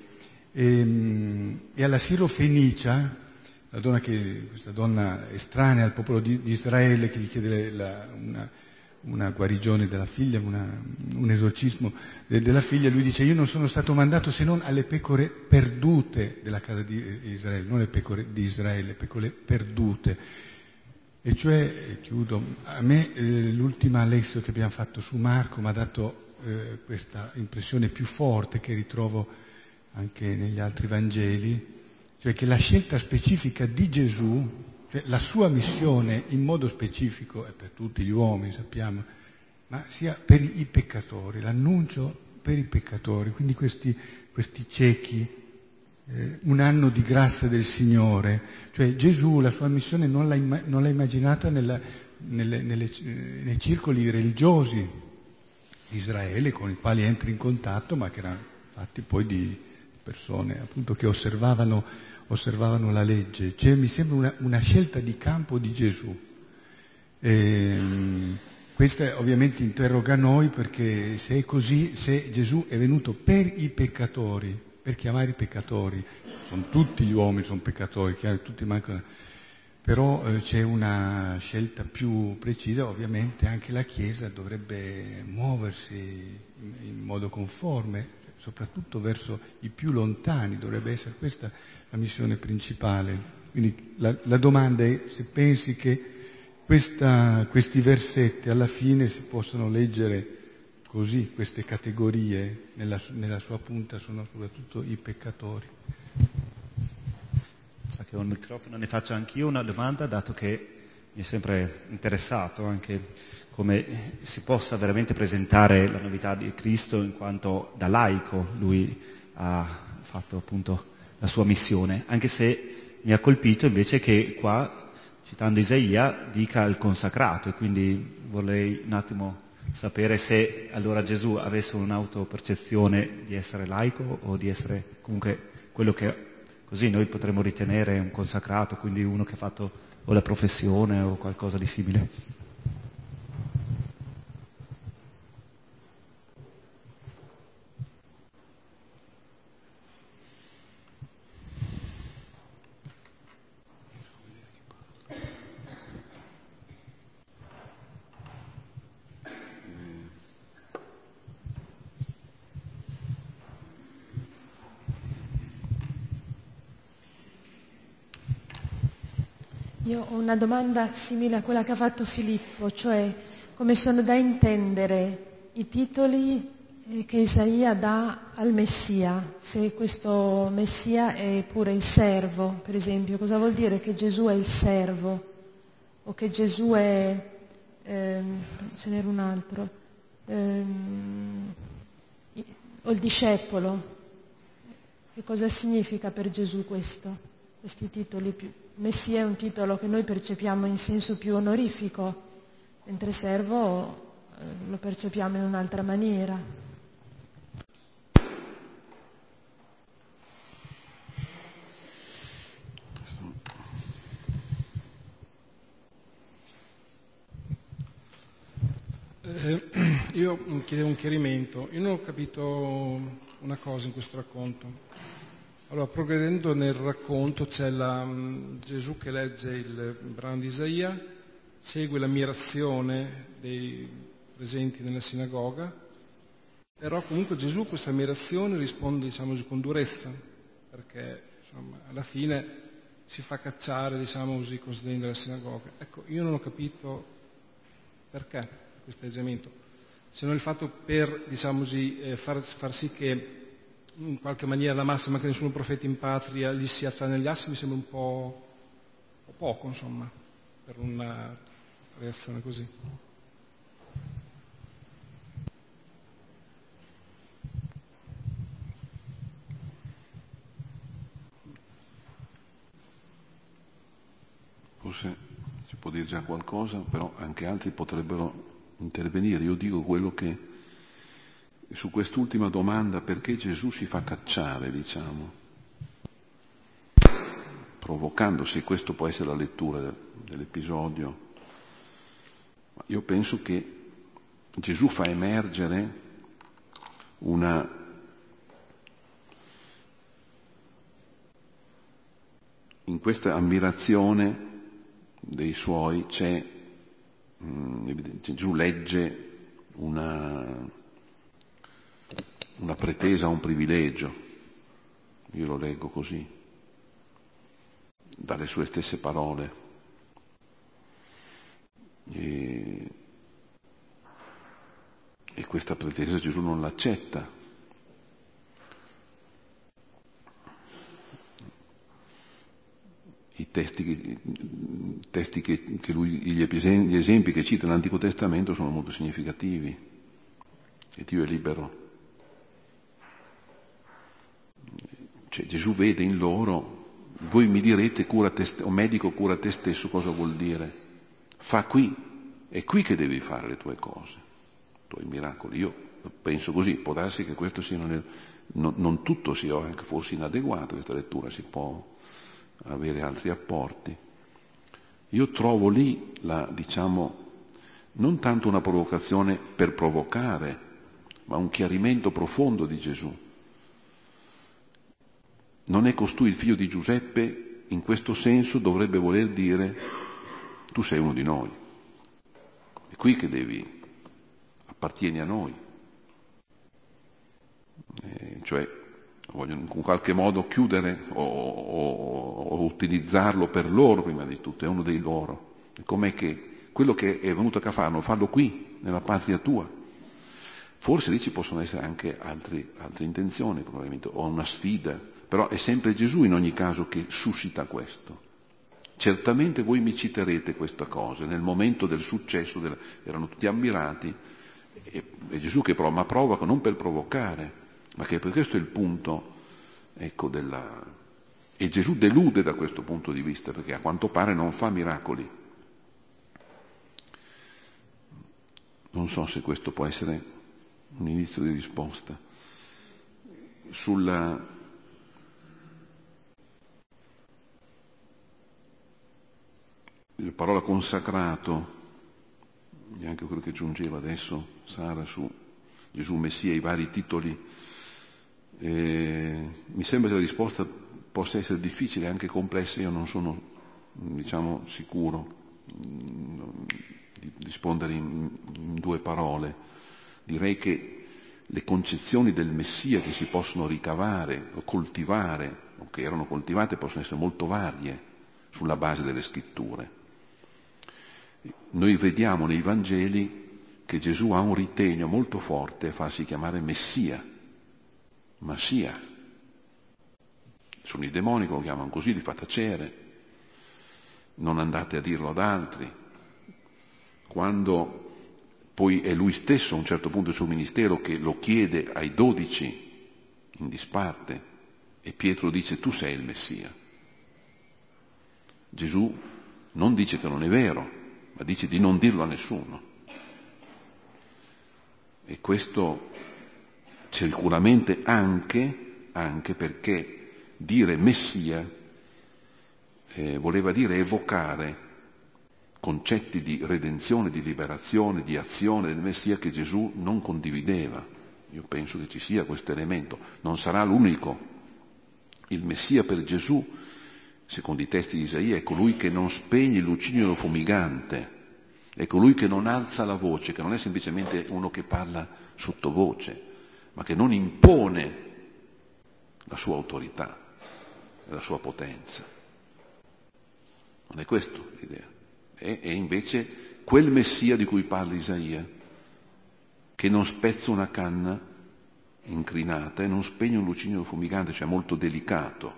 E, e alla Sirofenicia, la donna che, questa donna estranea al popolo di, di Israele che gli chiede la, una, una guarigione della figlia, una, un esorcismo della figlia, lui dice io non sono stato mandato se non alle pecore perdute della casa di Israele, non le pecore di Israele, le pecore perdute. E cioè, chiudo, a me eh, l'ultima lezione che abbiamo fatto su Marco mi ha dato eh, questa impressione più forte che ritrovo anche negli altri Vangeli, cioè che la scelta specifica di Gesù, cioè la sua missione in modo specifico è per tutti gli uomini, sappiamo, ma sia per i peccatori, l'annuncio per i peccatori, quindi questi, questi ciechi, eh, un anno di grazia del Signore, cioè Gesù la sua missione non l'ha, imma- non l'ha immaginata nella, nelle, nelle, nei circoli religiosi di Israele con i quali entra in contatto, ma che erano fatti poi di persone appunto che osservavano, osservavano la legge. Cioè mi sembra una, una scelta di campo di Gesù. E, questa ovviamente interroga noi perché se è così, se Gesù è venuto per i peccatori, per chiamare i peccatori, sono tutti gli uomini, sono peccatori, chiaro, tutti mancano, però eh, c'è una scelta più precisa, ovviamente anche la Chiesa dovrebbe muoversi in, in modo conforme, soprattutto verso i più lontani, dovrebbe essere questa la missione principale. Quindi la, la domanda è se pensi che questa, questi versetti alla fine si possono leggere così, queste categorie, nella, nella sua punta sono soprattutto i peccatori. Sa che ho il microfono, ne faccio anch'io una domanda, dato che mi è sempre interessato anche come si possa veramente presentare la novità di Cristo in quanto da laico lui ha fatto appunto la sua missione, anche se mi ha colpito invece che qua, citando Isaia, dica il consacrato, e quindi vorrei un attimo sapere se allora Gesù avesse un'autopercezione di essere laico o di essere comunque quello che così noi potremmo ritenere un consacrato, quindi uno che ha fatto o la professione o qualcosa di simile. Io ho una domanda simile a quella che ha fatto Filippo, cioè come sono da intendere i titoli che Isaia dà al Messia, se questo Messia è pure il servo, per esempio, cosa vuol dire che Gesù è il servo o che Gesù è, ehm, ce n'era un altro, ehm, o il discepolo, che cosa significa per Gesù questo, questi titoli più... Messia è un titolo che noi percepiamo in senso più onorifico, mentre servo eh, lo percepiamo in un'altra maniera. Eh, io chiedevo un chiarimento. Io non ho capito una cosa in questo racconto. Allora, progredendo nel racconto c'è la, um, Gesù che legge il brano di Isaia, segue l'ammirazione dei presenti nella sinagoga, però comunque Gesù a questa ammirazione risponde, diciamo così, con durezza, perché insomma, alla fine si fa cacciare, diciamo così, con sdegno dalla sinagoga. Ecco, io non ho capito perché questo atteggiamento, se non il fatto per, diciamo così, eh, far, far sì che in qualche maniera la massima che nessuno profeta in patria gli sia tra negli assi, mi sembra un po', un po' poco, insomma, per una reazione così. Forse si può dire già qualcosa, però anche altri potrebbero intervenire. Io dico quello che su quest'ultima domanda, perché Gesù si fa cacciare, diciamo, provocando, se questo può essere la lettura del, dell'episodio, io penso che Gesù fa emergere una in questa ammirazione dei suoi c'è, mh, Gesù legge una una pretesa, un privilegio, io lo leggo così, dalle sue stesse parole. E, e questa pretesa Gesù non l'accetta. I testi, che, testi che, che lui, gli esempi che cita nell'Antico Testamento sono molto significativi. E Dio è libero. Cioè, Gesù vede in loro, voi mi direte, cura te, o medico cura te stesso, cosa vuol dire? Fa qui, è qui che devi fare le tue cose, i tuoi miracoli. Io penso così, può darsi che questo sia, non, non, non tutto sia anche forse inadeguato, questa lettura si può avere altri apporti. Io trovo lì la, diciamo, non tanto una provocazione per provocare, ma un chiarimento profondo di Gesù. Non è costui il figlio di Giuseppe, in questo senso dovrebbe voler dire tu sei uno di noi, è qui che devi, appartieni a noi, eh, cioè voglio in qualche modo chiudere o, o, o utilizzarlo per loro prima di tutto, è uno dei loro. E com'è che quello che è venuto a Cafarno, fallo qui, nella patria tua. Forse lì ci possono essere anche altri, altre intenzioni, probabilmente, o una sfida. Però è sempre Gesù in ogni caso che suscita questo. Certamente voi mi citerete questa cosa, nel momento del successo, del, erano tutti ammirati, e, è Gesù che prova, ma provoca non per provocare, ma che per questo è il punto, ecco, della... E Gesù delude da questo punto di vista, perché a quanto pare non fa miracoli. Non so se questo può essere un inizio di risposta. Sulla... La parola consacrato, e anche quello che aggiungeva adesso Sara su Gesù Messia, i vari titoli, eh, mi sembra che la risposta possa essere difficile e anche complessa, io non sono, diciamo, sicuro di rispondere in, in due parole. Direi che le concezioni del Messia che si possono ricavare o coltivare, o che erano coltivate, possono essere molto varie sulla base delle scritture. Noi vediamo nei Vangeli che Gesù ha un ritegno molto forte a farsi chiamare Messia, Massia. Sono i demoni che lo chiamano così, li fa tacere, non andate a dirlo ad altri. Quando poi è lui stesso a un certo punto del suo ministero che lo chiede ai dodici in disparte e Pietro dice tu sei il Messia. Gesù non dice che non è vero, ma dice di non dirlo a nessuno. E questo sicuramente anche, anche perché dire Messia eh, voleva dire evocare concetti di redenzione, di liberazione, di azione del Messia che Gesù non condivideva. Io penso che ci sia questo elemento. Non sarà l'unico. Il Messia per Gesù, secondo i testi di Isaia, è colui che non spegne il lucignolo fumigante, è colui che non alza la voce, che non è semplicemente uno che parla sottovoce, ma che non impone la sua autorità e la sua potenza. Non è questo l'idea. È, è invece quel Messia di cui parla Isaia, che non spezza una canna incrinata e non spegne un lucignolo fumigante, cioè molto delicato.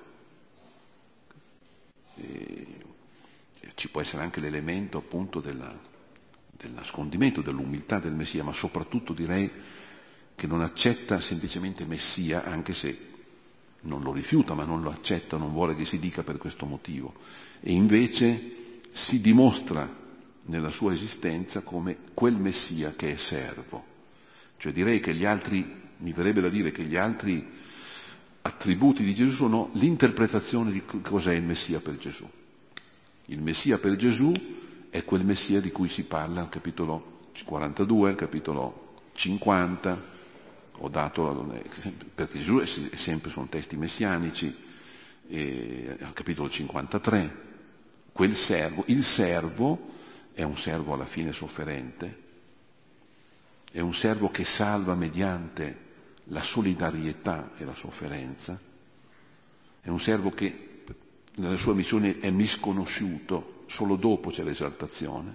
E ci può essere anche l'elemento appunto della, del nascondimento, dell'umiltà del Messia, ma soprattutto direi che non accetta semplicemente Messia, anche se non lo rifiuta, ma non lo accetta, non vuole che si dica per questo motivo. E invece si dimostra nella sua esistenza come quel Messia che è servo. Cioè direi che gli altri, mi verrebbe da dire che gli altri attributi di Gesù sono l'interpretazione di cos'è il Messia per Gesù. Il Messia per Gesù è quel Messia di cui si parla al capitolo quarantadue, al capitolo cinquanta, ho dato, perché Gesù è sempre, sono testi messianici, e al capitolo cinquantatré, quel servo, il servo è un servo alla fine sofferente, è un servo che salva mediante la solidarietà e la sofferenza, è un servo che nella sua missione è misconosciuto, solo dopo c'è l'esaltazione,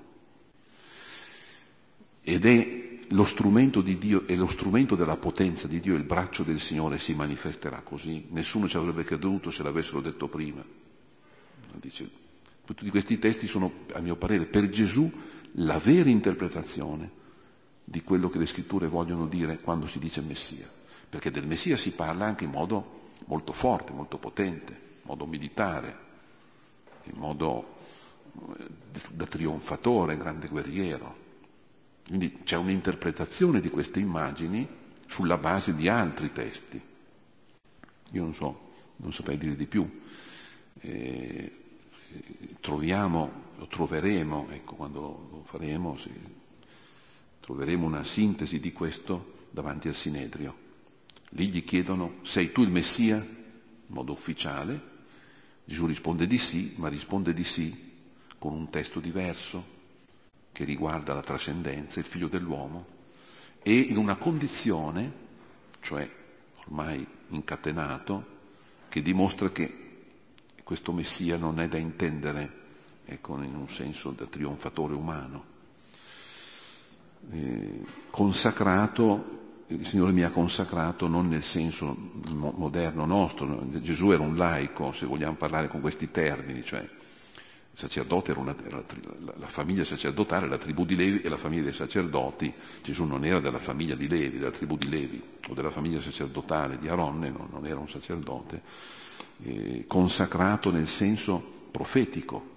ed è lo strumento di Dio, è lo strumento della potenza di Dio, il braccio del Signore si manifesterà così. Nessuno ci avrebbe creduto se l'avessero detto prima. Dice, tutti questi testi sono, a mio parere, per Gesù la vera interpretazione di quello che le scritture vogliono dire quando si dice Messia. Perché del Messia si parla anche in modo molto forte, molto potente, in modo militare, in modo da trionfatore, grande guerriero. Quindi c'è un'interpretazione di queste immagini sulla base di altri testi. Io non so, non saprei dire di più. Eh, troviamo, lo troveremo, ecco, quando lo faremo, sì, troveremo una sintesi di questo davanti al Sinedrio. Lì gli chiedono: sei tu il Messia? In modo ufficiale. Gesù risponde di sì, ma risponde di sì con un testo diverso, che riguarda la trascendenza, il figlio dell'uomo, e in una condizione, cioè ormai incatenato, che dimostra che questo Messia non è da intendere, ecco, in un senso da trionfatore umano. Eh, consacrato, il Signore mi ha consacrato non nel senso moderno nostro, Gesù era un laico, se vogliamo parlare con questi termini, cioè il sacerdote era, una, era la, la famiglia sacerdotale, la tribù di Levi e la famiglia dei sacerdoti. Gesù non era della famiglia di Levi, della tribù di Levi, o della famiglia sacerdotale di Aronne, no, non era un sacerdote, eh, consacrato nel senso profetico,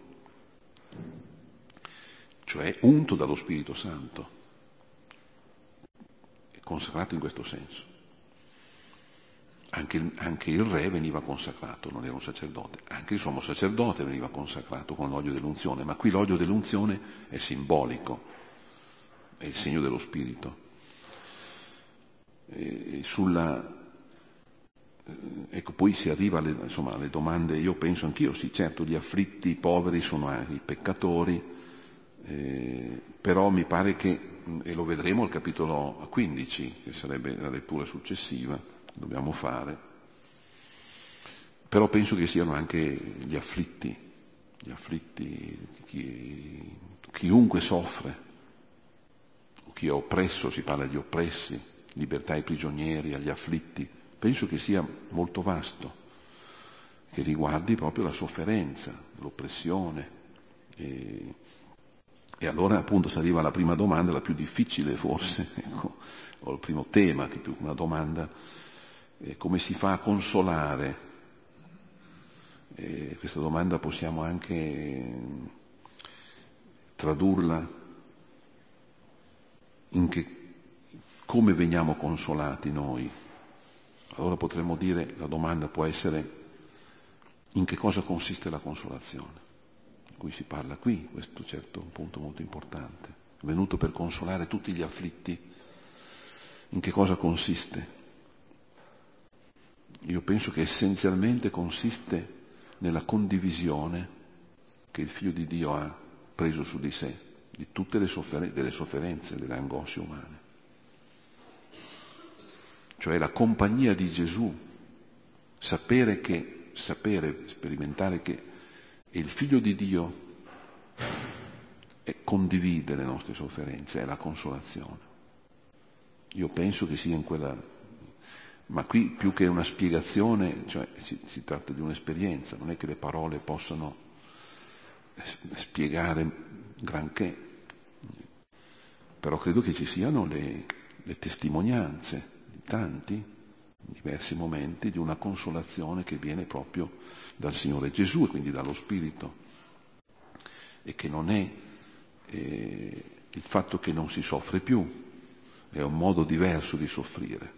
cioè unto dallo Spirito Santo, consacrato in questo senso. Anche il, anche il re veniva consacrato, non era un sacerdote, anche il sommo sacerdote veniva consacrato con l'olio dell'unzione, ma qui l'olio dell'unzione è simbolico, è il segno dello Spirito. E sulla, ecco, poi si arriva alle, insomma, alle domande, io penso anch'io, sì, certo, gli afflitti, i poveri sono i peccatori, eh, però mi pare che, e lo vedremo al capitolo quindici, che sarebbe la lettura successiva, dobbiamo fare, però penso che siano anche gli afflitti, gli afflitti, chi, chiunque soffre, o chi è oppresso, si parla di oppressi, libertà ai prigionieri, agli afflitti, penso che sia molto vasto, che riguardi proprio la sofferenza, l'oppressione. E, e allora appunto si arriva alla prima domanda, la più difficile forse, ecco, o il primo tema, che è più una domanda. E come si fa a consolare? E questa domanda possiamo anche tradurla in che, come veniamo consolati noi. Allora potremmo dire, la domanda può essere: in che cosa consiste la consolazione? cui si parla qui, questo certo è un punto molto importante. È venuto per consolare tutti gli afflitti. In che cosa consiste? Io penso che essenzialmente consiste nella condivisione che il Figlio di Dio ha preso su di sé, di tutte le sofferenze, delle sofferenze, delle angosce umane. Cioè la compagnia di Gesù, sapere che, sapere, sperimentare che il Figlio di Dio è, condivide le nostre sofferenze, è la consolazione. Io penso che sia in quella... Ma qui più che una spiegazione, cioè si, si tratta di un'esperienza, non è che le parole possano spiegare granché, però credo che ci siano le, le testimonianze di tanti, in diversi momenti, di una consolazione che viene proprio dal Signore Gesù e quindi dallo Spirito, e che non è eh, il fatto che non si soffre più, è un modo diverso di soffrire,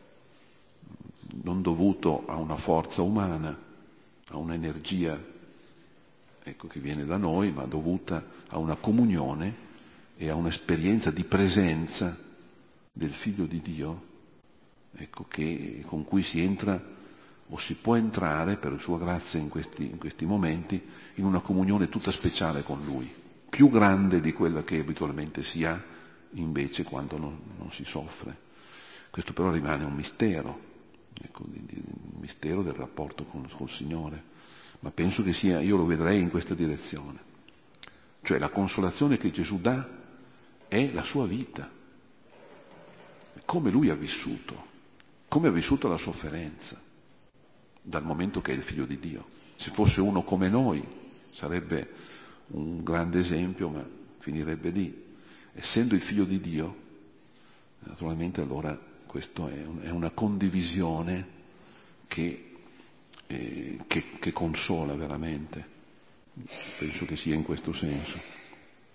non dovuto a una forza umana, a un'energia, ecco, che viene da noi, ma dovuta a una comunione e a un'esperienza di presenza del Figlio di Dio, ecco, che, con cui si entra o si può entrare per sua grazia in questi, in questi momenti in una comunione tutta speciale con Lui, più grande di quella che abitualmente si ha invece quando non, non si soffre. Questo però rimane un mistero. Ecco, il mistero del rapporto con, col Signore, ma penso che sia, io lo vedrei in questa direzione, cioè la consolazione che Gesù dà è la sua vita, come Lui ha vissuto, come ha vissuto la sofferenza, dal momento che è il Figlio di Dio. Se fosse uno come noi sarebbe un grande esempio, ma finirebbe lì. Essendo il Figlio di Dio, naturalmente allora questo è, un, è una condivisione che, eh, che, che consola veramente. Penso che sia in questo senso.